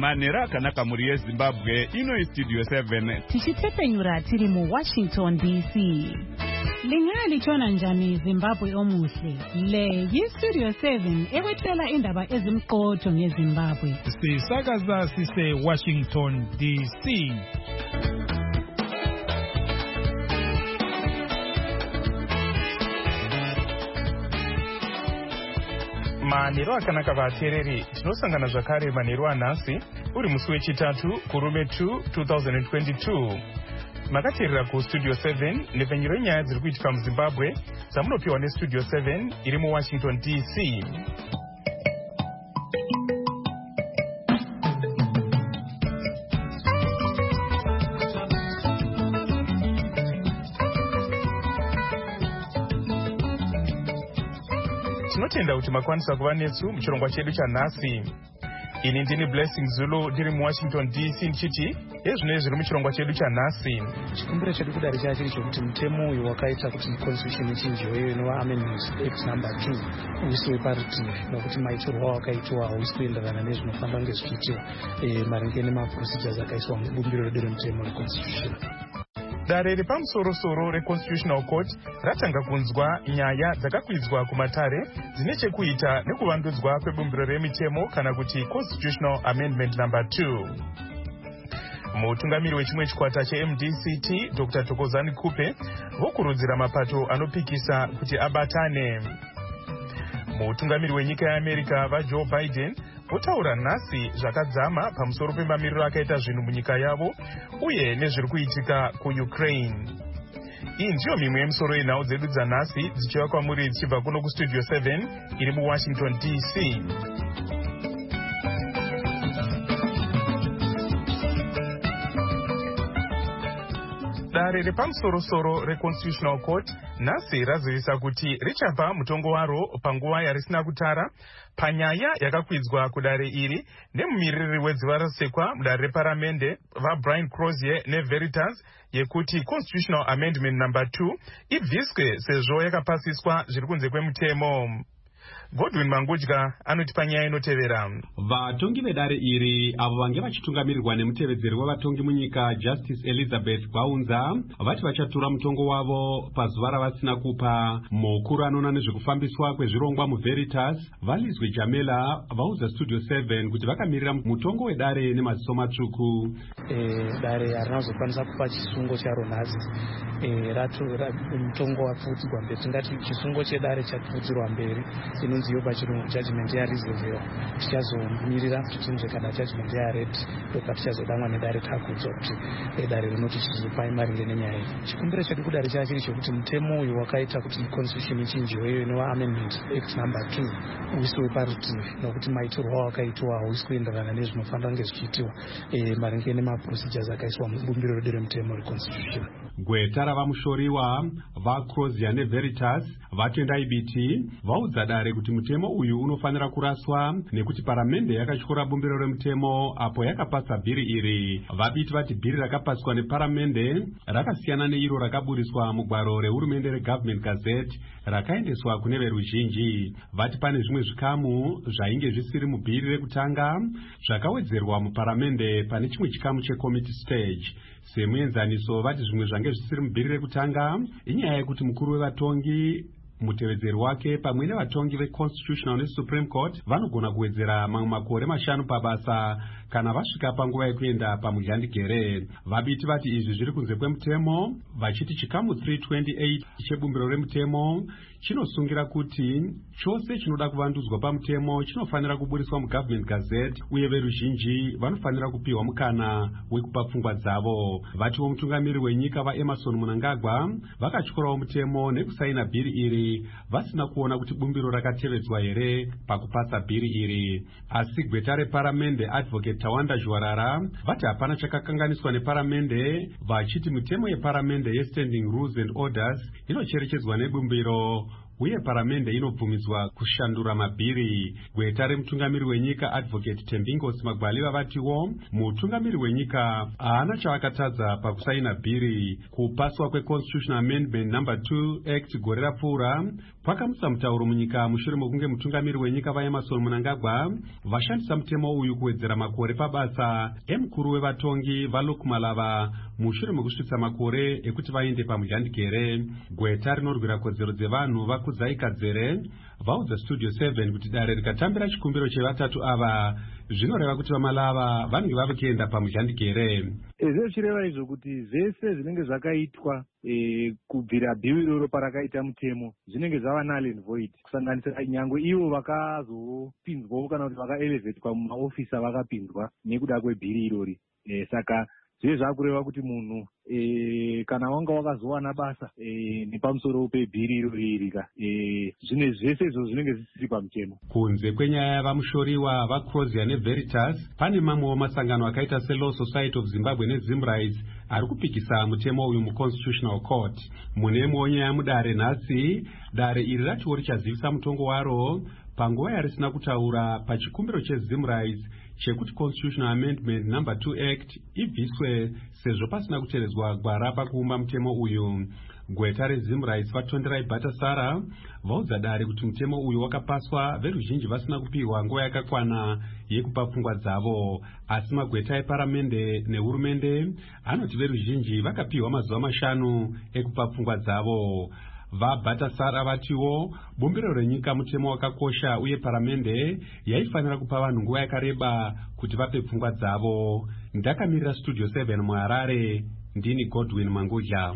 Manera akanaka muri yeZimbabwe ino Studio 7 tichitepenyura tiri mu Washington DC. Lingali chona njani Zimbabwe omuhle. Le yiStudio 7 ekwethela indaba ezimqotho ngeZimbabwe. Sisakaza sise Washington DC. Manero akanaka vatereri tinosangana zvakare manero anhasi uri musi wechitatu kurume 2 2022. Makateerera kuStudio 7 nepenyero yenyaya dziri kuitika muZimbabwe dzamunopiwa neStudio 7 iri muWashington DC. Tinotenda kuti makwanisa kuva nesu muchirongwa chedu chanhasi. Ini ndini Blessing Zulu ndiri muWashington DC ndichiti ezvino zviri muchirongwa chedu chanhasi. Chikumbiro chedu kudare chachiri chokuti mutemo uyu wakaita kuti constitution ichinjiwe inova Amendment Act number 2 uiswe parutivi nokuti maitirwo wakaitwa hausi kuenderana nezvinofanira kunge zvichiitiwa maringe nemaprocedures akaiswa mubumbiro redu remutemo reconstitution. Dare repamusoro-soro reConstitutional Court ratanga kunzwa nyaya dzakakwidzwa kumatare dzine chekuita nekuvandudzwa kwebumbiro remitemo kana kuti Constitutional Amendment number 2. Mutungamiri wechimwe chikwata cheMDCT Dr. Thokozani Kupe vokurudzira mapato anopikisa kuti abatane. Mutungamiri wenyika yeAmerica vaJoe Biden votaura nhasi zvakadzama pamusoro pemamiriro akaita zvinhu munyika yavo uye nezviri kuitika kuUkraine. Iyi ndiyo mimwe yemisoro yenhau dzedu dzanhasi dzichiva kwamuri dzichibva kuno kuStudio 7 iri muWashington DC. Dare repamusoro-soro reConstitutional Court nhasi razivisa kuti richapa mutongo waro panguva yarisina kutara panyaya yakakwidzwa kudare iri nemumiriri wedziva rasekwa mudare reparamende vaBrian Crozier neVeritas yekuti Constitutional Amendment number 2 ibviswe sezvo yakapasiswa zviri kunze kwemutemo. Godwin Mangudya anoti panyaya inotevera. Vatongi vedare iri avo vange vachitungamirirwa nemutevedzeri wavatongi munyika Justice Elizabeth Gwaunza vati vachatura mutongo wavo pazuva ravasina kupa. Mukuru anoona nezvekufambiswa kwezvirongwa muVeritas Valizwe Jamela vauza Studio 7 kuti vakamirira mutongo wedare nemaziso matsvuku. Dare harinazokwanisa kupa chisungo charo nhasi. Mutongo wapfudzirwa mberi, tingati chisungo chedare chapfudzirwa mberi inonzi yoba chirungu judgment yaReserve. Tichazomirira tutinze kana judgment yaRed ndoka tichazodamwa nedare takudzwa kuti dare rinoti chizopai maringe nenyaya iyi. Chikumbiro chedu kudare chachiri chokuti mutemo uyu wakaita kuti constitution ichinjiwe inova Amendment Act number 2 uiswe parutivi nokuti maitirwo wakaitwa hausi kuenderana nezvinofanira kunge zvichiitiwa maringe nemaprocedures akaiswa mubumbiro redu remutemo reconstitution. Gweta ravamushoriwa vaCrozier neVeritas vatendai biti vaudza dare kuti mutemo uyu unofanira kuraswa nekuti paramende yakatyora bumbiro remutemo apo yakapasa bhiri iri. Vabiti vati bhiri rakapaswa neparamende rakasiyana neiro rakaburiswa mugwaro rehurumende reGovernment Gazette rakaendeswa kune veruzhinji. Vati pane zvimwe zvikamu zvainge zvisiri mubhiri rekutanga zvakawedzerwa muparamende pane chimwe chikamu checommittee stage. Semuenzaniso vati zvimwe zvange zvisiri mubhiri rekutanga inyaya yekuti mukuru wevatongi mutevedzeri wake pamwe nevatongi veConstitutional neSupreme Court vanogona kuwedzera mamwe makore 5 pabasa kana vasvika panguva yekuenda pamugandikere. Vabiti vati izvi zviri kunze kwemutemo vachiti chikamu 328 chebumbiro remutemo chinosungira kuti chose chinoda kuvandudzwa pamutemo chinofanira kuburiswa muGovernment Gazette uye veruzhinji vanofanira kupiwa mukana wekupa pfungwa dzavo. Vatiwo mutungamiri wenyika vaEmerson Mnangagwa vakatyorawo mutemo nekusaina bhiri iri vasina kuona kuti bumbiro rakatevedzwa here pakupasa bhiri iri. Asi gweta reparamende Advocate Tawanda Jwarara vati hapana chakakanganiswa neparamende vachiti mitemo yeparamende yeStanding Rules and Orders inocherechedzwa nebumbiro uye paramende inobvumidzwa kushandura mabhiri. Gweta remutungamiri wenyika Advocate Tembingos Magwaliva vatiwo mutungamiri wenyika haana chaakatadza pakusaina bhiri. Kupaswa kweConstitutional Amendment number 2 Act gore rapfuura Pakamutsa mutauro munyika mushure mokunge mutungamiri wenyika vaEmmerson Mnangagwa vashandisa mutemo uyu kuwedzera makore pabasa emukuru wevatongi vaLukmalava mushure mokusvitsa makore ekuti vaende pamujandikere. Gweta rinorwira kodzero dzevanhu vaKudzai Kadzere vaudza Studio 7 kuti dare rikatambira chikumbiro chevatatu ava zvinoreva kuti vaMalava vanenge vava kuenda pamujandikere. Zvichireva izvo kuti zvese zvinenge zvakaitwa kubvira bhiru iroro parakaita mutemo zvinenge zvava null and void, kusanganisira nyangwe ivo vakazopinzwawo kana kuti vakaelevetwa mumaofisa vakapinzwa nekuda kwebhiri irori. Saka zvive zvakureva kuti munhu kana wanga wakazowana basa nepamusoro pebhiri irori irika zvine zvese izvo zvinenge zvisiri pamutemo. Kunze kwenyaya yavamushoriwa vaCrosier neVeritas pane mamwewo masangano akaita seLaw Society of Zimbabwe neZimRights ari kupikisa mutemo uyu muConstitutional Court. Mune imwewo nyaya mudare nhasi, dare iri ratiwo richazivisa mutongo waro panguva yarisina kutaura pachikumbiro cheZimRights chekuti Constitutional Amendment No. 2 Act ibviswe sezvo pasina kuteeredzwa gwara pakuumba mutemo uyu. Gweta reZimRights vaTonderai Bhatasara vaudza dare kuti mutemo uyu wakapaswa veruzhinji vasina kupiwa nguva yakakwana yekupa pfungwa dzavo, asi magweta eparamende nehurumende anoti veruzhinji vakapiwa mazuva 5 ekupa pfungwa dzavo. VaBhatasara vatiwo bumbiro renyika mutemo wakakosha uye paramende yaifanira kupa vanhu nguva yakareba kuti vape pfungwa dzavo. Ndakamirira Studio 7 muHarare, ndini Godwin Mangudya.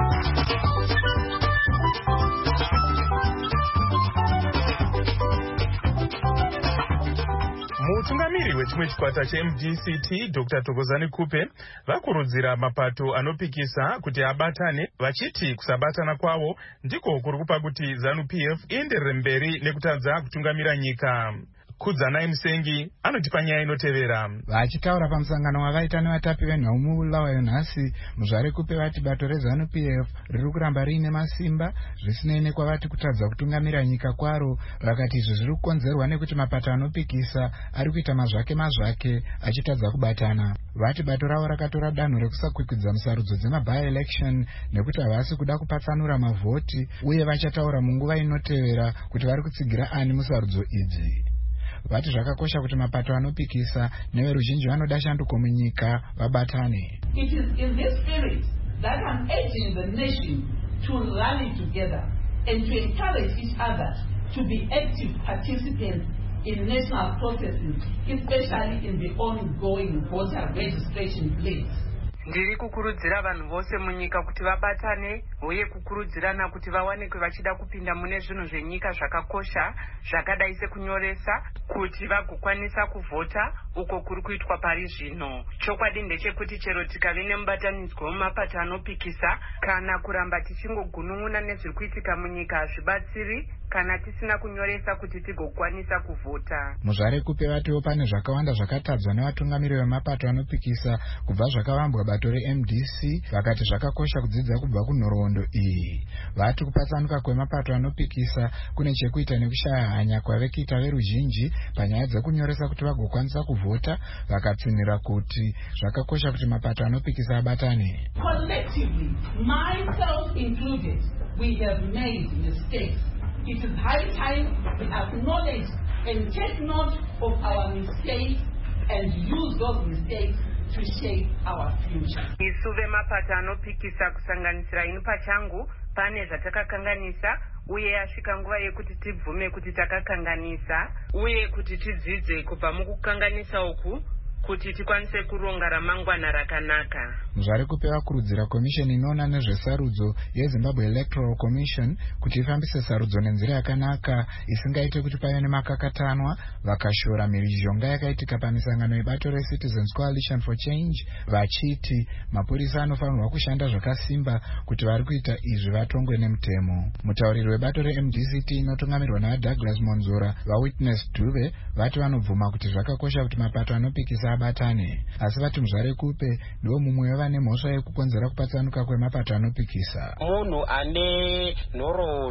Mutungamiri wechimwe chikwata cheMDCT Dr. Thokozani Kupe vakurudzira mapato anopikisa kuti abatane, vachiti kusabatana kwavo ndiko kuri kupa kuti ZANU-PF ienderere mberi nekutadza kutungamira nyika. Kudzanai Musengi anotipa nyaya inotevera. Vachitaura pamusangano wavaita nevatapi venhau muBulawayo nhasi, Muzvare Kupe vati bato reZANU-PF riri kuramba riine masimba zvisinei nekwavati kutadza kutungamira nyika kwaro. Vakati izvi zviri kukonzerwa nekuti mapato anopikisa ari kuita mazvake achitadza kubatana. Vati bato ravo rakatora danho rekusakwikwidza musarudzo dzema-by-election nekuti havasi kuda kupatsanura mavhoti, uye vachataura munguva inotevera kuti vari kutsigira ani musarudzo idzi. Vati zvakakosha kuti mapato anopikisa neveruzhinji vanoda shanduko munyika vabatane. It is in this spirit that I'm urging the nation to rally together and to encourage each other to be active participants in national processes, especially in the ongoing voter registration place. Ndiri kukurudzira vanhu vose munyika kuti vabatane uye kukurudzirana kuti vawanikwe vachida kupinda mune zvinhu zvenyika zvakakosha zvakadai sekunyoresa kuti vagokwanisa kuvhota uko kuri kuitwa pari zvino. Chokwadi ndechekuti chero tikave nemubatanidzwa wemapato anopikisa kana kuramba tichingogunun'una nezviri kuitika munyika hazvibatsiri kana tisina kunyoresa kuti tigokwanisa kuvhota. Muzvare Kupe vatiwo pane zvakawanda zvakatadzwa nevatungamiri vemapato anopikisa kubva zvakavambwa bato reMDC, vakati zvakakosha kudzidza kubva kunhoroondo iyi. Vati kupatsanuka kwemapato anopikisa kune chekuita nekushaya hanya kwavekuita veruzhinji panyaya dzekunyoresa kuti vagokwanisa kuvhota, vakatsinira kuti zvakakosha kuti mapato anopikisa abatane. Collectively, myself included, we have made mistakes. It is high time we acknowledge and take note of our mistakes and use those mistakes to shape our future. Isu vemapato anopikisa kusanganisira inu pachangu pane zvatakakanganisa, uye yasvika nguva yekuti tibvume kuti takakanganisa uye kuti tidzidze kubva mukukanganisa uku kuti tikwanise kuronga ramangwana rakanaka. Muzvare Kupe vakurudzira komisheni inoona nezvesarudzo yeZimbabwe Electoral Commission kuti ifambise sarudzo nenzira yakanaka isingaite kuti pave nemakakatanwa. Vakashora mhirizhonga yakaitika pamisangano yebato reCitizens Coalition for Change vachiti mapurisa anofanirwa kushanda zvakasimba kuti vari kuita izvi vatongwe nemutemo. Mutauriri webato reMDCT inotungamirwa naDouglas Monzora vaWitness Dube vati vanobvuma kuti zvakakosha kuti mapato anopikisa abatane, asi vati Muzvare Kupe ndiwo mumwe wevane mhosva yekukonzera kupatsanuka kwemapato anopikisa. Munhu ane nhoroondo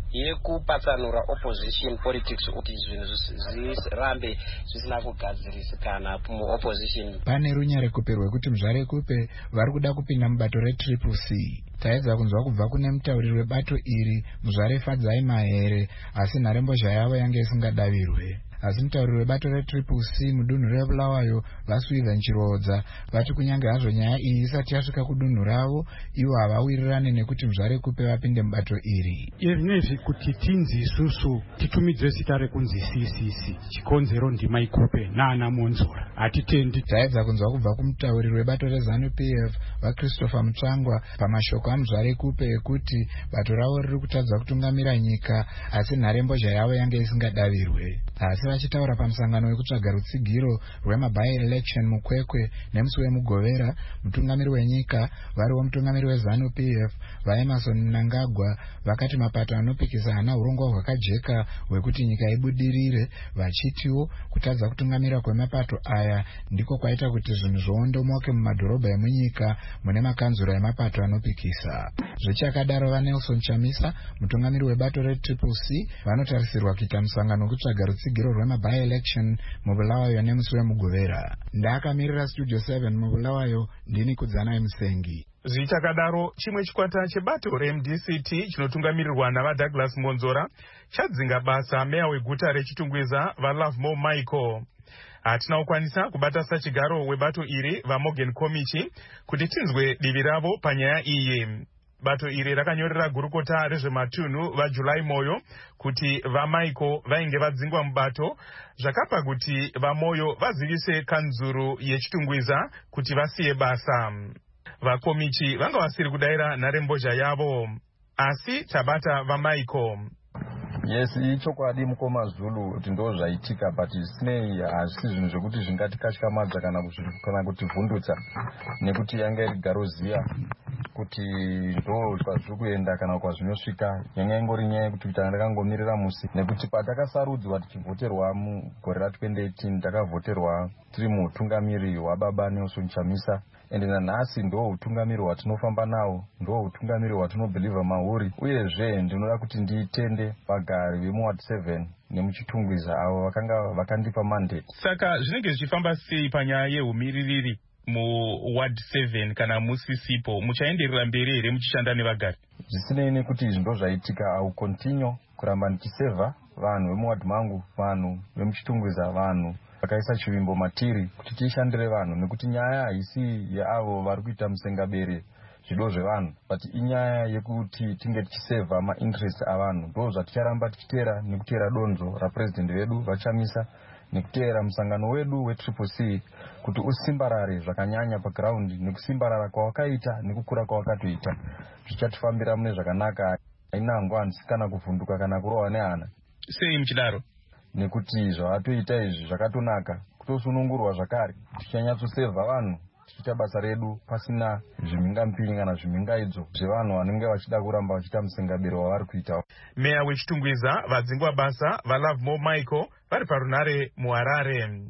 yekupatsanura opposition politics kuti zvinhu zvirambe zvisina kugadzirisana muopposition. Pane runyarekupe rwekuti muzvarekupe vari kuda kupinda mubato retriple C. Taedza kunzwa kubva kune mutauriri webato iri muzvarefadzai mahere, asi nharembozha yavo yange isingadavirwe. Asi mutauriri webato retriple C mudunhu rebulawayo vaSuivan Chirodza vati kunyange hazvo nyaya iyi isati yasvika kudunhu ravo, ivo havawirirane nekuti muzvarekupe vapinde mubato iri. Izvinezvi kuti tinzi isusu titumidze zita rekunzi CCC, chikonzero ndima ikupe naana Monzora, hatitendi. Taedza kunzwa kubva kumutauriri webato reZANU PF vaChristopher Mutsvangwa pamashoko amuzvarekupe ekuti bato ravo riri kutadza kutungamira nyika, asi nharembozha yavo yange isingadavirwe. Asi vachitaura pamusangano wekutsvaga rutsigiro rwema-by-election mukwekwe nemusi wemugovera, mutungamiri wenyika variwo mutungamiri weZANU PF vaEmerson Mnangagwa vakati mapato anopikisa hana urongwa hwakajeka hwekuti nyika ibudirire, vachitiwo kutadza kutungamira kwemapato aya ndiko kwaita kuti zvinhu zvoondomoke mumadhorobha emunyika mune makanzura emapato anopikisa. Zvichakadaro vaNelson Chamisa mutungamiri webato retriple C vanotarisirwa kuita musangano wekutsvaga rutsigiro rwema-by-election mubulawayo nemusi wemugovera. Ndakamirira Studio 7 mubulawayo, ndini Kudzanai Musengi. Zvichakadaro, chimwe chikwata chebato reMDCT chinotungamirirwa navaDouglas Monzora chadzinga basa meya weguta rechitungwiza vaLovemore Michael. Hatina kukwanisa kubata sachigaro webato iri vaMorgan Komichi kuti tinzwe divi ravo panyaya iyi. Bato iri rakanyorera gurukota rezvematunhu vaJulai Moyo kuti vaMichael vainge vadzingwa mubato, zvakapa kuti vaMoyo vazivise kanzuru yechitungwiza kuti vasiye basa. VaKomichi vanga vasiri kudaira nharembozha yavo, asi tabata vaMichael. Yes, ichokwadi mukoma Zulu kuti ndo zvaitika, but sinei hazvisi zvinhu zvekuti zvingatikatyamadza kana kuti vhundutsa, nekuti yanga iri garoziya kuti ndo kwazviri kuenda kana kwazvinosvika. Yanga ingori nyaya yekuti ndakangomirira musi, nekuti patakasarudzwa tichivhoterwa mugore ra2018 takavhoterwa tiri mutungamiri wababa Nelson Chamisa, ende nanhasi ndo utungamiri hwatinofamba nawo, ndo utungamiri hwatinobhilivha mauri. Uyezve ndinoda kuti ndiitende vagari vemuward 7 nemuchitungwiza avo vakandipa mandate. Saka zvinenge zvichifamba sei panyaya yeumiririri muward 7 kana musisipo? Muchaenderera mberi here muchishanda nevagari? Zvisinei nekuti izvi ndo zvaitika, au continue kuramba ndichisevha vanhu vemuward mangu, vanhu vemuchitungwiza, vanhu vakaisa chivimbo matiri kuti tishandire vanhu, nekuti nyaya haisi yeavo vari kuita musengabere zvido zvevanhu, but inyaya yekuti tinge tichisevha mainterest avanhu. Ndo zvaticharamba tichiteera, nekuteera donzo rapresident vedu vaChamisa, nekuteera musangano wedu wetriple C kuti usimbarare zvakanyanya paground, nekusimbarara kwawakaita nekukura kwawakatoita zvichatifambira mune zvakanaka. Haina ngwanzi kana kuvhunduka kana kurohwa nehana. Sei muchidaro? Nekuti zvavatoita izvi zvakatonaka, kutosunungurwa zvakare, tichanyatsosevha vanhu tichiita basa redu pasina zvimhingampinyi kana zvimhingaidzo zvevanhu vanenge vachida kuramba vachiita musengabiro wavari kuita. Meya wechitungwiza vadzingwa basa vaLovemore Michael vari parunhare muHarare.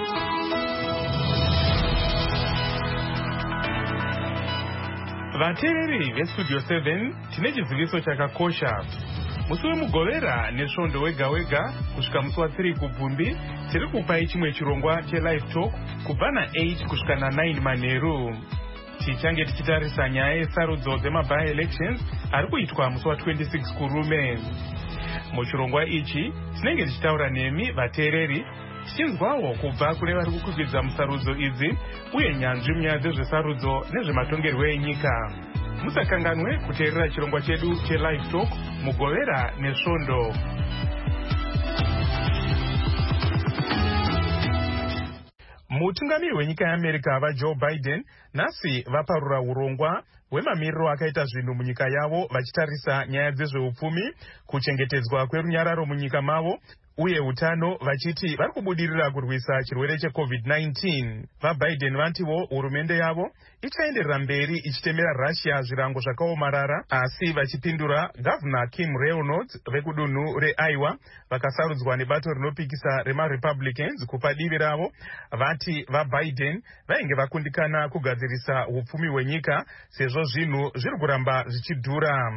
Vateereri veStudio 7 tine chiziviso chakakosha. Musi wemugovera nesvondo wega wega kusvika musi wa3 kubvumbi tiri kupai chimwe chirongwa chelive talk kubva na8 kusvika na9 manheru. Tichange tichitarisa nyaya yesarudzo dzema-by-elections ari kuitwa musi wa26 kurume. Muchirongwa ichi tinenge tichitaura nemi vateereri, tichinzwawo kubva kune vari kukwikwidzwa musarudzo idzi uye nyanzvi munyaya dzezvesarudzo nezvematongerwo enyika. Musakanganwe kuteerera chirongwa chedu chelive talk mugovera nesvondo. Mutungamiri wenyika yeAmerica vaJoe Biden nhasi vaparura urongwa hwemamiriro akaita zvinhu munyika yavo, vachitarisa nyaya dzezveupfumi, kuchengetedzwa kwerunyararo munyika mavo uye utano, vachiti vari kubudirira kurwisa chirwere cheCovid-19. VaBiden vantiwo hurumende yavo ichaenderera mberi ichitemera Russia zvirango zvakaomarara, asi vachipindura Gavana Kim Reynolds vekudunhu reIowa vakasarudzwa nebato rinopikisa remaRepublicans kupa divi ravo, vati vaBiden vainge vakundikana kugadzirisa upfumi hwenyika sezvo zvinhu zviri kuramba zvichidhura.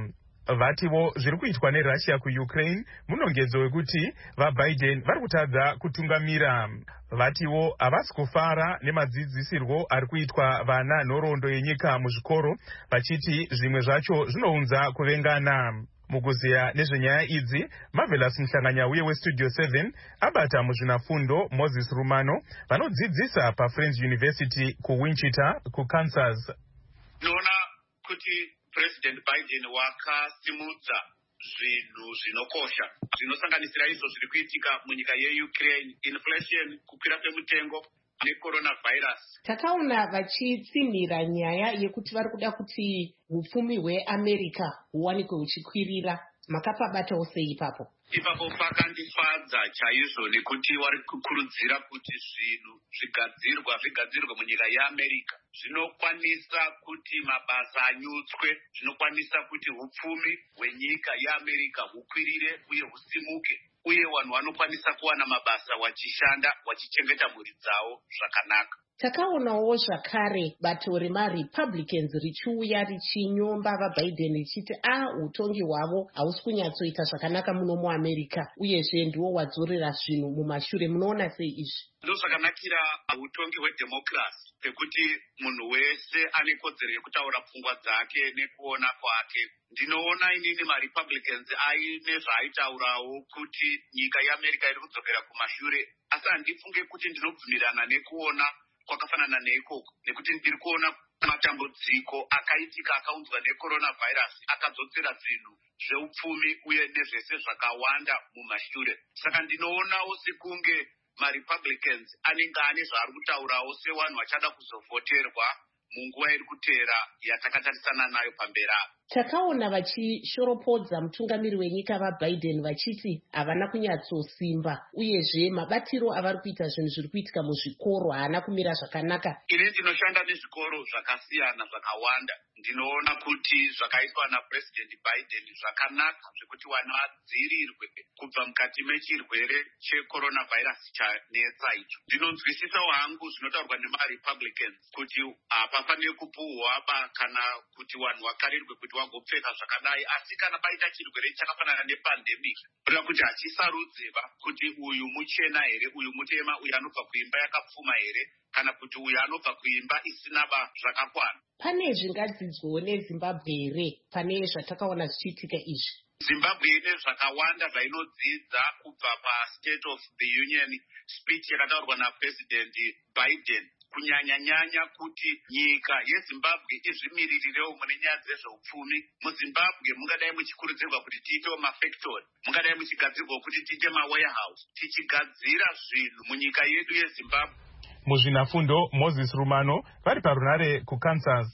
Vativo zviri kuitwa neRussia kuUkraine munongedzo wekuti vaBiden vari kutadza kutungamira. Vativo havasi kufara nemadzidzisirwo ari kuitwa vana nhoroondo yenyika muzvikoro, vachiti zvimwe zvacho zvinounza kuvengana. Mukuziya nezvenyaya idzi, Marvelous Muhlanganya uye weStudio 7 abata muzvinafundo Moses Rumano vanodzidzisa paFriends University kuWichita kuKansas. Nona kuti President Biden wakasimudza zvinhu zvinokosha zvinosanganisira izvo zviri kuitika munyika yeUkraine, inflation, kukwira kwemutengo necoronavirus. Takaona vachitsimira nyaya yekuti vari kuda kuti hupfumi hweAmerica huwanikwe huchikwirira. Makapabatawo sei ipapo? Ipapo pakandifadza chaizvo nekuti vari kukurudzira kuti zvinhu zvigadzirwe munyika yeAmerica zvinokwanisa kuti mabasa anyutswe, zvinokwanisa kuti hupfumi hwenyika yeAmerica hukwirire uye husimuke, uye vanhu vanokwanisa kuwana mabasa wachishanda wachichengeta mhuri dzavo zvakanaka. Takaonawo zvakare bato remaRepublicans richiuya richinyomba vaBiden richiti utongi hwavo hausi kunyatsoita zvakanaka muno muAmerica, uyezve ndiwo wadzorera zvinhu mumashure. Munoona sei izvi? Ndozvakanakira utongi hwedhemokirasi, pekuti munhu wese ane kodzero yekutaura pfungwa dzake nekuona kwake. Ndinoona inini maRepublicans aine zvaaitaurawo kuti nyika yeAmerica iri kudzokera kumashure, asi handifunge kuti ndinobvumirana nekuona kwakafanana neikoko, nekuti ndiri kuona matambudziko akaitika akaunzwa necoronavirus akadzodzera zvinhu zveupfumi uye nezvese zvakawanda mumashure. Saka ndinoonawo sekunge maRepublicans anenge ane zvaari kutaurawo sevanhu vachada kuzovhoterwa munguva iri kuteera yatakatarisana nayo pamberi apa. Takaona vachishoropodza mutungamiri wenyika vaBiden vachiti havana kunyatsosimba, uyezve mabatiro avari kuita zvinhu zviri kuitika muzvikoro haana kumira zvakanaka. Ini ndinoshanda nezvikoro zvakasiyana zvakawanda. Ndinoona kuti zvakaitwa naPresident Biden zvakanaka, zvekuti vana vadzivirirwe kubva mukati mechirwere checoronavirus chanetsa icho. Ndinonzwisisawo hangu zvinotaurwa nemaRepublicans kuti hapafaniri kupuhwa kana kuti vanhu vakarirwe kuti wagopfeka zvakadai, asi kana paita chirwere chakafanana nepandemic, kuda kuti hachisarudze kuti uyu muchena here, uyu mutema, uyu anobva kuimba yakapfuma here, kana kuti uyu anobva kuimba isina zvakakwana. Pane zvingadzidzwawo neZimbabwe here pane zvatakaona zvichiitika izvi? Zimbabwe ine zvakawanda zvainodzidza kubva paState of the Union speech yakataurwa naPresident Biden, kunyanya kuti nyika yeZimbabwe izvimiririrewo mune nyaya dzezveupfumi. MuZimbabwe mungadai muchikurudzirwa kuti tiitewo mafactory, mungadai muchigadzirwa kuti tiite mawarehouse, tichigadzira zvinhu munyika yedu yeZimbabwe. Muzvinafundo Moses Rumano vari parunare kuKansas.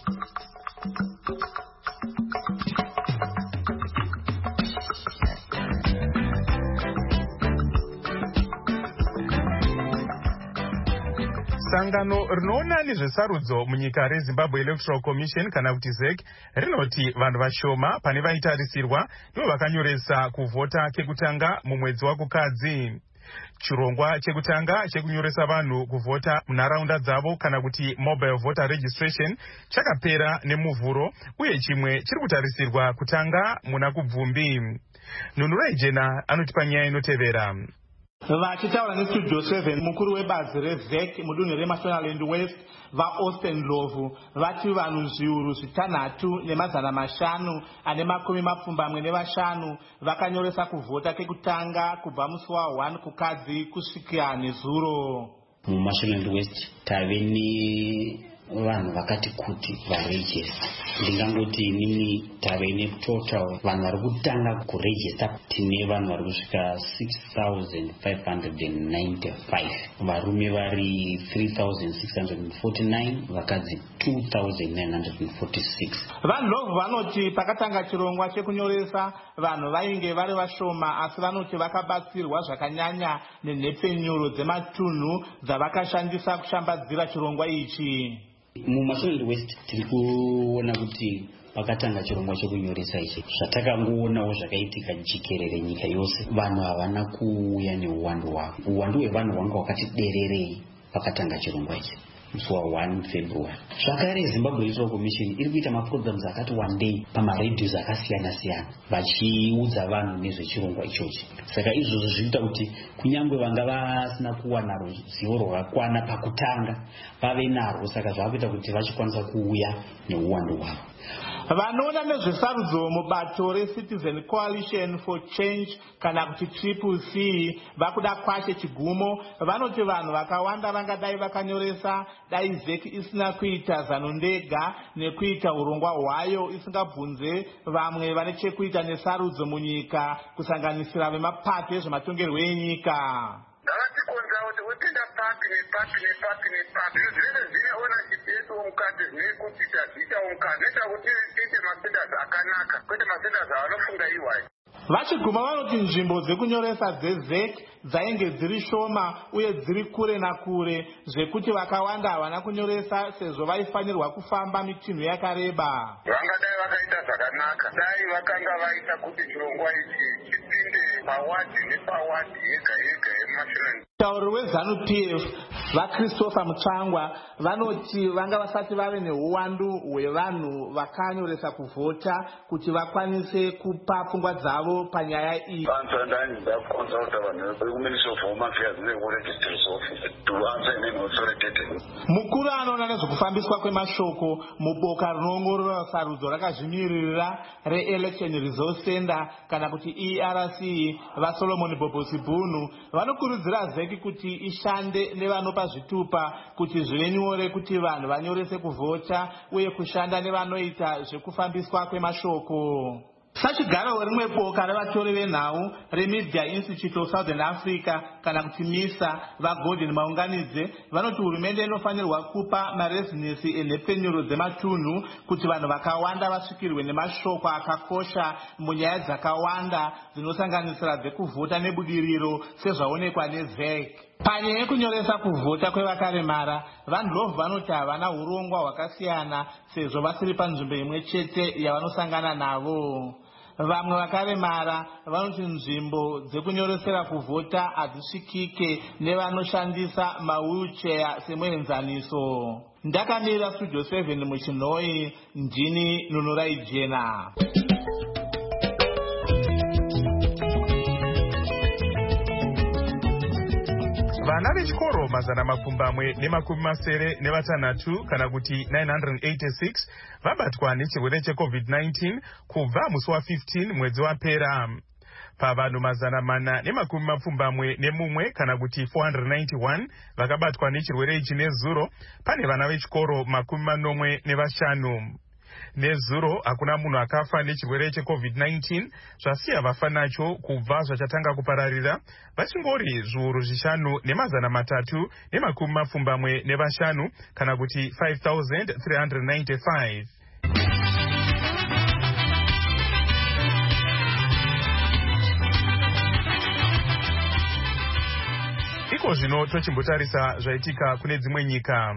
Sangano rinoona nezvesarudzo munyika reZimbabwe Electoral Commission kana kuti ZEC rinoti vanhu vashoma pane vaitarisirwa ndivo vakanyoresa kuvhota kekutanga mumwedzi wakukadzi. Chirongwa chekutanga chekunyoresa vanhu kuvhota munharaunda dzavo kana kuti mobile voter registration chakapera nemuvhuro, uye chimwe chiri kutarisirwa kutanga muna kubvumbi. Nunura Ijena anotipa nyaya inotevera. Vachitaura neStudio 7 mukuru webazi reZEC mudunhu reMashonaland West vaAustin Ndlovu vati vanhu zviuru 6,500 ane makumi mapfumbamwe nevashanu vakanyoresa kuvhota kekutanga kubva musi wa1 kukadzi kusvikira nezuro. MuMashonaland West tave nevanhu vakati kuti varejista. Ndingangoti inini tave netotal vanhu vari kutanga kurejista tine vanhu vari kusvika 6,595, varume vari 3,649, vakadzi 2,946. VaNdlovu vanoti pakatanga chirongwa chekunyoresa vanhu vainge vari vashoma, asi vanoti vakabatsirwa zvakanyanya nenhepfenyuro dzematunhu dzavakashandisa kushambadzira chirongwa ichi. MuMashonaland West tiri kuona kuti pakatanga chirongwa chekunyoresa ichi, zvatakangoonawo zvakaitika jikerere nyika yose, vanhu havana kuuya neuwandu hwavo. Uwandu hwevanhu hwanga hwakati dererei pakatanga chirongwa ichi. musi wa1 February. Zvakare Zimbabwe Electoral Commission iri kuita maprograms akati wandei pamaredhios akasiyana siyana vachiudza vanhu nezvechirongwa ichochi. Saka izvozvo zvinoita kuti kunyangwe vanga vasina kuwana ruzivo rwakakwana pakutanga vave narwo, saka zvavakuita kuti vachikwanisa kuuya neuwandu hwavo. Vanoona nezvesarudzo mubato reCitizen Coalition for Change kana kuti CCC vakuda kwashe chigumo. Vanoti vanhu vakawanda vangadai vakanyoresa dai ZEC isina kuita zano ndega nekuita urongwa hwayo isingabvunze vamwe vane chekuita nesarudzo munyika kusanganisira vemapato ezvematongerwo enyika. Ndakatikonza kuti wepinda papi zvese zvine ownership yesu mukati zvekuti tazviita mukati neta kuti tiite masendas akanaka kwete masendas avanofunga iwayo. Vachiguma vanoti nzvimbo dzekunyoresa dzeZEC dzainge dziri shoma uye dziri kure nakure zvekuti vakawanda havana kunyoresa sezvo vaifanirwa kufamba mitinhu yakareba. Vangadai vakaita zvakanaka dai vakanga vaita kuti chirongwa ichi chipinde pawadi nepawadi yega yega yemashinani. Mutauri weZANU-PF vaChristopher Mutsvangwa vanoti vanga vasati vave neuwandu hwevanhu vakanyoresa kuvhota kuti vakwanise kupa pfungwa dzavo panyaya iyi. Mukuru anoona nezvekufambiswa kwemashoko muboka rinoongorora sarudzo rakazvimirira reElection Resource Center kana kuti ERC vaSolomon Bobosi Bunu vanokurudzira ZEC kuti ishande nevanopa zvitupa kuti zvive nyore kuti vanhu vanyorese kuvhota uye kushanda nevanoita zvekufambiswa kwemashoko. Sachigaro rimwe boka revatori venhau reMedia Institute of Southern Africa kana kuti MISA vaGordon Maunganidze vanoti hurumende inofanirwa kupa marezinesi enhepfenyuro dzematunhu kuti vanhu vakawanda vasvikirwe nemashoko akakosha munyaya dzakawanda dzinosanganisira dzekuvhota nebudiriro sezvaonekwa neZEC. Panyaya yekunyoresa kuvhota kwevakaremara, vanhu vanoti havana urongwa hwakasiyana sezvo vasiri panzvimbo imwe chete yavanosangana navo. Vamwe vakaremara vanoti nzvimbo dzekunyoresera kuvhota hadzisvikike nevanoshandisa mawheelchair semuenzaniso. Ndakamira Studio 7 muChinoi, ndini Nunurai Jena. Vana vechikoro mazana mapfumbamwe nemakumi masere nevatanhatu kana kuti 986 vabatwa nechirwere cheCovid-19 kubva musi wa15 mwedzi wapera. Pavanhu mazana mana nemakumi mapfumbamwe nemumwe kana kuti 491 vakabatwa nechirwere ichi nezuro, pane vana vechikoro makumi manomwe nevashanu. Nezuro hakuna munhu akafa nechirwere cheCovid-19 zvasiya vafa nacho kubva zvachatanga kupararira vachingori zviuru zvishanu nemazana matatu nemakumi mapfumbamwe nevashanu kana kuti 5,395. Iko zvino tochimbotarisa zvaitika kune dzimwe nyika.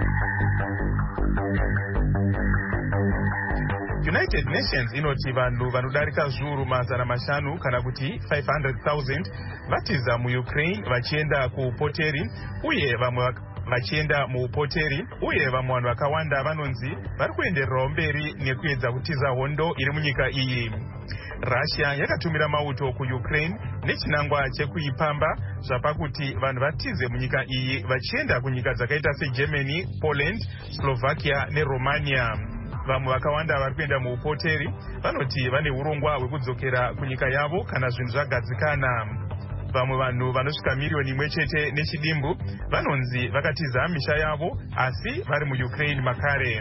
United Nations inoti vanhu vanodarika zviuru mazana mashanu kana kuti 500,000 vatiza muUkraine vachienda kuupoteri uye vamwe vachienda muupoteri uye vamwe vanhu vakawanda vanonzi vari kuendererawo mberi nekuedza kutiza hondo iri munyika iyi. Russia yakatumira mauto kuUkraine nechinangwa chekuipamba zvapakuti vanhu vatize munyika iyi vachienda kunyika dzakaita seGermany, Poland, Slovakia neRomania. Vamwe vakawanda vari kuenda muupoteri vanoti vane urongwa hwekudzokera kunyika yavo kana zvinhu zvagadzikana. Vamwe vanhu vanosvika miriyoni imwe chete nechidimbu vanonzi vakatiza misha yavo asi vari muUkraine makare.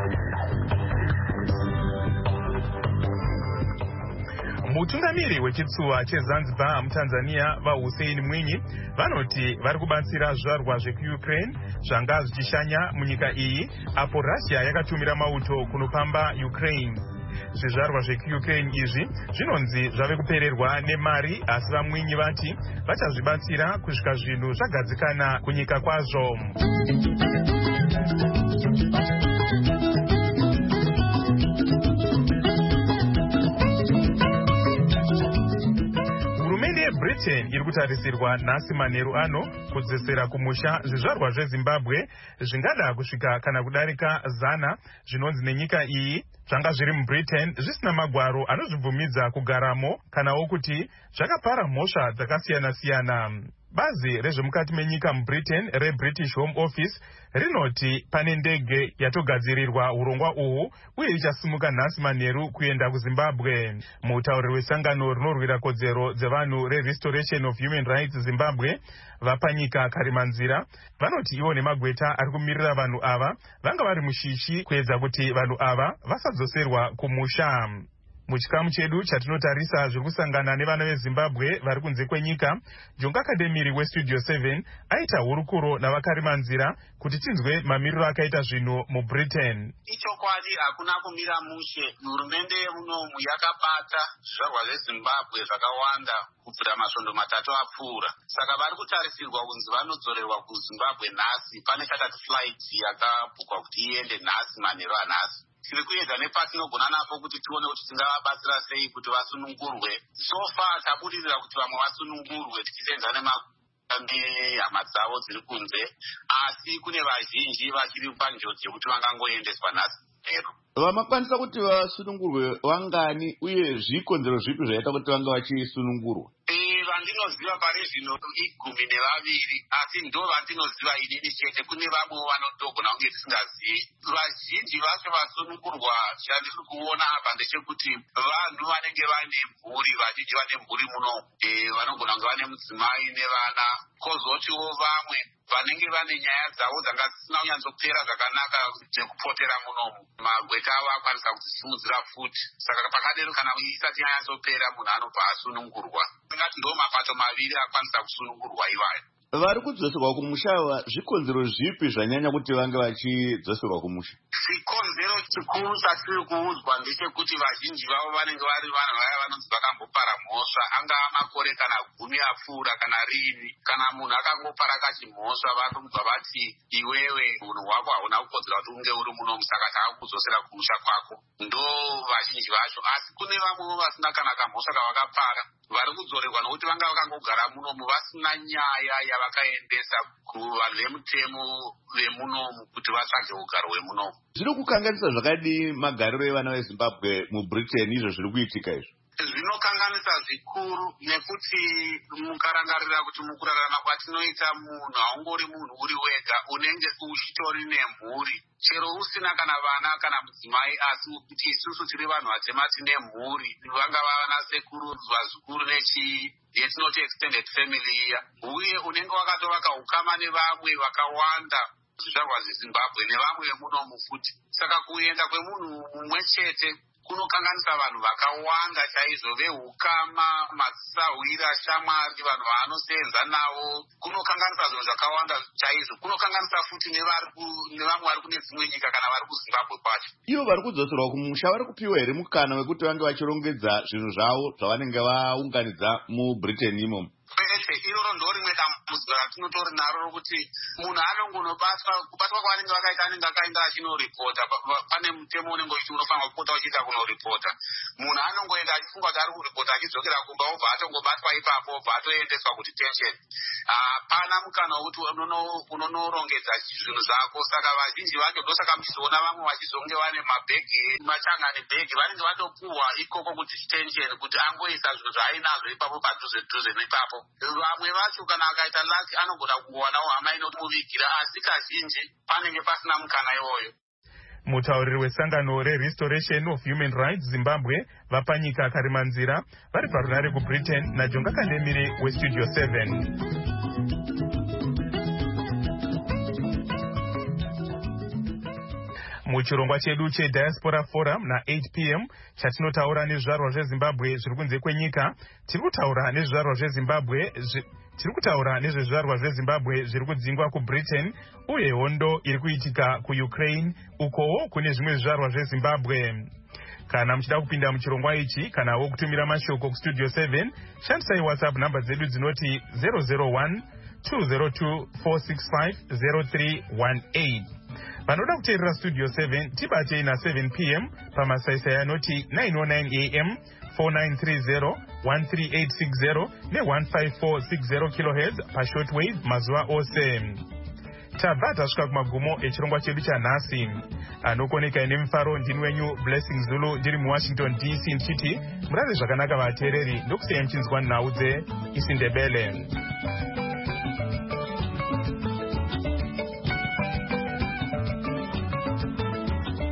Mutungamiri wechitsuwa cheZanzibar muTanzania vaHussein Mwinyi vanoti vari kubatsira zvizvarwa zvekuUkraine zvanga zvichishanya munyika iyi apo Russia yakatumira mauto kunopamba Ukraine. Zvizvarwa zvekuUkraine izvi zvinonzi zvave kupererwa nemari asi vaMwinyi vati vachazvibatsira kusvika zvinhu zvagadzikana kunyika kwazvo. Britain iri kutarisirwa nhasi manheru ano kudzosera kumusha zvizvarwa zvezimbabwe zvingada kusvika kana kudarika 100 zvinonzi nenyika iyi zvanga zviri mubritain zvisina magwaro anozvibvumidza kugaramo kanawo kuti zvakapara mhosva dzakasiyana-siyana. Bazi rezvemukati menyika mubritain reBritish Home Office rinoti pane ndege yatogadzirirwa urongwa uhu uye ichasimuka nhasi manheru kuenda kuZimbabwe. Mutauriri wesangano rinorwira kodzero dzevanhu reRestoration of Human Rights Zimbabwe vapanyika Karimanzira vanoti ivo nemagweta ari kumirira vanhu ava vanga vari mushishi kuedza kuti vanhu ava vasadzoserwa kumusha. Muchikamu chedu chatinotarisa zviri kusangana nevana veZimbabwe vari kunze kwenyika, Jonga Kademiri weStudio 7 aita hurukuro navakarimanzira kuti tinzwe mamiriro akaita zvinhu muBritain. Ichokwadi hakuna kumira mushe. Hurumende yemunomu yakabata zvizvarwa zveZimbabwe zvakawanda kubvira masvondo 3 apfuura. Saka vari kutarisirwa kunzi vanodzorerwa kuZimbabwe nhasi. Pane chakati flight yakabhukwa kuti iende nhasi manheru anhasi. Tiri kuedza nepatinogona napo kuti tione kuti tingavabatsira sei kuti vasunungurwe. So far tabudirira kuti vamwe vasunungurwe tichisenza nehama dzavo dziri kunze, asi kune vazhinji vachiri panjodzi yekuti vangangoendeswa nhasi manheru. Vamakwanisa kuti vasunungurwe vangani uye zvikonzero zvipi zvaita kuti vanga vachisunungurwa? Vandinoziva pari zvino 12, asi ndo vandinoziva inini chete. Kune vamwe vanotogona kunge tisingazivi. Vazhinji vacho vasunungurwa chandiri kuona apa ndechekuti vanhu vanenge vane mhuri, vazhinji vane mhuri muno, vanogona kunge vane mudzimai nevana. Kozotiwo vamwe vanenge vane nyaya dzavo dzanga dzisina kunyatsopera zvakanaka dzekupotera munomu. Magweta avo akwanisa kudzisimudzira futi. Saka pakadero kana isati yanyatsopera munhu anobva asunungurwa. Tingati ndo mapato maviri akwanisa kusunungurwa ivayo. Vari kudzoserwa kumusha zvikonzero zvipi zvanyanya kuti vange vachidzoserwa kumusha? Chikonzero chikuru chatiri kuudzwa ndechekuti vazhinji vavo vanenge vari vanhu vaya vanonzi vakambopara mhosva, angava makore kana 10 apfuura kana riini. Kana munhu akangopara kachimhosva vanobva vati iwewe munhu wako hauna kukodzera kuti unge uri munomu, saka takakudzosera kumusha kwako. Ndo vazhinji vacho. Asi kune vamwewo vasina kana kamhosva kavakapara vari kudzorerwa nokuti vanga vakangogara munomu vasina nyaya yavakaendesa kuvanhu vemutemo vemunomu kuti vatsvage ugaro hwemunomu. Zviri kukanganisa zvakadii magariro evana veZimbabwe muBritain izvo zviri kuitika izvo? Zvinokanganisa zvikuru nekuti mukarangarira kuti mukurarama kwatinoita munhu haungori munhu uri wega, unenge uchitori nemhuri. Chero usina kana vana kana mudzimai, asi kuti isusu tiri vanhu vatema tine mhuri, vangava vana sekuru, vazukuru yetinoti extended family iya. Uye unenge wakatovaka ukama nevamwe vakawanda zvizvarwa zveZimbabwe nevamwe vemunomu futi. Saka kuenda kwemunhu mumwe chete kunokanganisa vanhu vakawanda chaizvo, veukama, madzisahwira, shamwari, vanhu vaanosenza navo. Kunokanganisa zvinhu zvakawanda chaizvo. Kunokanganisa futi nevamwe vari kune dzimwe nyika kana vari kuZimbabwe kwacho. Ivo vari kudzoserwa kumusha vari kupiwa here mukana wekuti vange vachirongedza zvinhu zvavo zvavanenge vaunganidza muBritain imomo? Iroro ndo rimwe dambudziko ratinotori naro rokuti munhu anongonobatwa, kubatwa kwavanenge vakaita anenge akaenda achinoripota. Pane mutemo unenge uchiti unofanirwa kupota uchiita kunoripota. Munhu anongoenda achifunga kuti ari kuripota achidzokera kumba, obva atongobatwa ipapo, obva atoendeswa kuti tension. Hapana mukana wekuti unonorongedza zvinhu zvako. Saka vazhinji vacho ndosaka muchizoona vamwe vachizonge vane mabhegi, machangani bhegi, vanenge vatopuhwa ikoko kuti tension, kuti angoisa zvinhu zvaainazvo ipapo padhuze neipapo. Vamwe vacho kana akaita laki anogona kuwanawo hama inomuvigira, asi kazhinji panenge pasina mukana iwoyo. Mutauriri wesangano reRestoration of Human Rights Zimbabwe vapanyika Karimanzira vari parunare kuBritain naJonga Kademiri weStudio 7. Muchirongwa chedu cheDiaspora Forum na8 p.m. chatinotaura nezvizvarwa zveZimbabwe zviri kunze kwenyika, tiri kutaura nezvezvizvarwa zveZimbabwe zviri kudzingwa kuBritain uye hondo iri kuitika kuUkraine, ukowo kune zvimwe zvizvarwa zveZimbabwe. Kana muchida kupinda muchirongwa ichi kanawo kutumira mashoko kuStudio 7, shandisai WhatsApp namba dzedu dzinoti 001 202 465 0318. vanoda kuteerera studio 7 tibatei na7 p.m. pamasaisai anoti 909 am 4930 13860 ne-15460 khz pashortwave mazuva ose. tabva tasvika kumagumo echirongwa chedu chanhasi. Anokoneka ine mufaro ndini wenyu Blessing Zulu ndiri muWashington DC ndichiti murave zvakanaka vateereri ndokusiyai muchinzwa nhau dzeIsindebele.